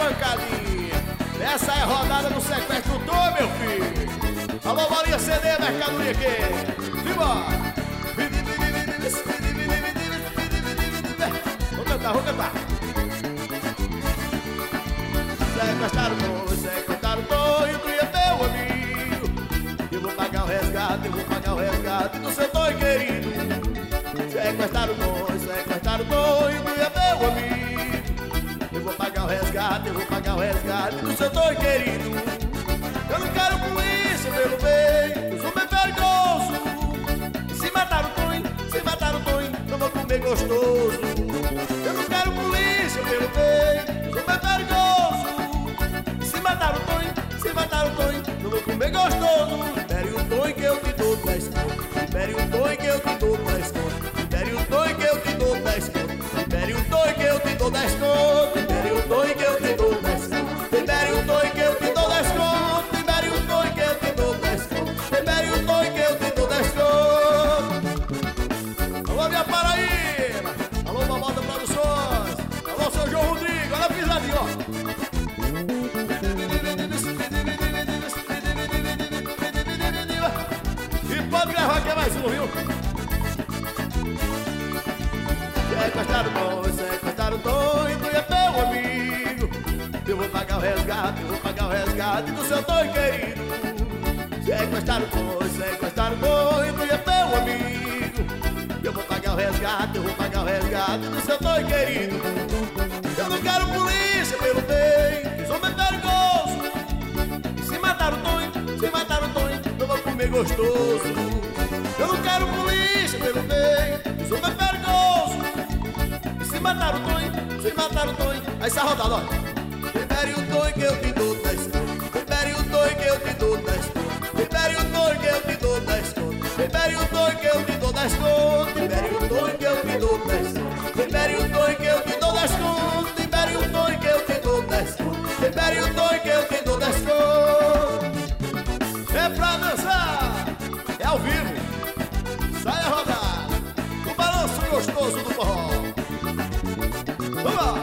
pancadinha. Essa é a rodada do sequestro do meu filho. Alô, Bolinha CD, mercadoria aqui. Simbora. Vou cantar, vou cantar. Sequestraram dois, tu é meu amigo. Eu vou pagar o resgate, do seu doido querido. Sequestraram dois, tu é meu amigo. Eu vou pagar o resgate, do seu doido querido. Eu não quero polícia, pelo bem, eu sou bem perigoso. Se mataram o Toinho, não vou comer gostoso. Eu não quero polícia, pelo bem, eu sou bem perigoso. Se mataram o Toinho, não vou comer gostoso. Libere o Toinho que eu te dou 10 conto. Libere o Toinho que eu te dou 10 conto. Libere o Toinho que eu te dou 10 conto. Libere o Toinho que eu te dou 10 conto. Libere o Toinho que eu te dou 10 conto. Libere o Toinho que eu te dou 10 conto. Libere o Toinho que eu te dou 10 conto. Libere o Toinho que eu te dou 10 conto. Alô, minha Paraíba. Alô, Mamota Produções. Alô, seu João Rodrigo. Olha a pisadinha, ó. E pode gravar que é mais um, viu? Sequestraram dois, tu é meu amigo. Eu vou pagar o resgate, do seu doido querido. Sequestraram dois, tu é meu amigo. Eu vou pagar o resgate, do seu doido querido. Eu não quero polícia, pelo bem, sou bem perigoso. Se mataram o Toinho, não vou comer gostoso. Eu não quero polícia, pelo bem, sou bem perigoso. Se mataram o Toinho, aí essa rodada, olha. Libere o Toinho que eu te dou 10 conto. Libere o Toinho que eu te dou 10 conto. Libere o Toinho que eu te dou 10 conto. Libere o Toinho que eu te dou 10 conto. Libere o Toinho que eu te dou 10 conto. Libere o Toinho que eu te dou 10 conto. Libere o Toinho que eu te dou 10 conto. Libere o Toinho que eu te dou 10 conto. É pra dançar, é ao vivo. Sai a rodar, o balanço gostoso do forró. Vamos lá.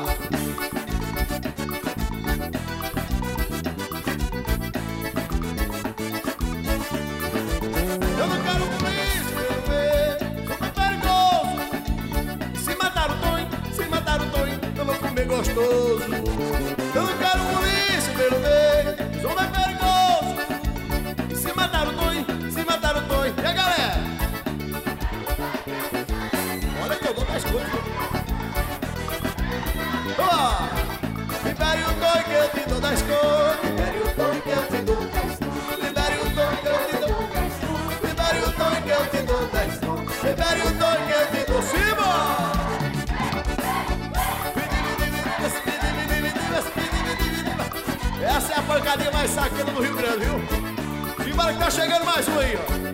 Eu não quero polícia, meu bem, sou bem perigoso. Se mataram o Toinho, eu vou comer gostoso. Eu não quero polícia, meu bem, sou bem perigoso. Se mataram o Toinho, e a galera? Olha que eu dou 10 contos. Vamos lá. Libere o Toinho que eu te dou 10 contos. Libere o Toinho que eu te dou 10 contos. Libere o Toinho que eu te dou 10 contos. Libere o Toinho que eu te dou 10 contos. Libere o Toinho que eu te dou. Cima! Essa é a pancadinha mais sacana do Rio Grande, viu? Simbora que tá chegando mais um aí, ó.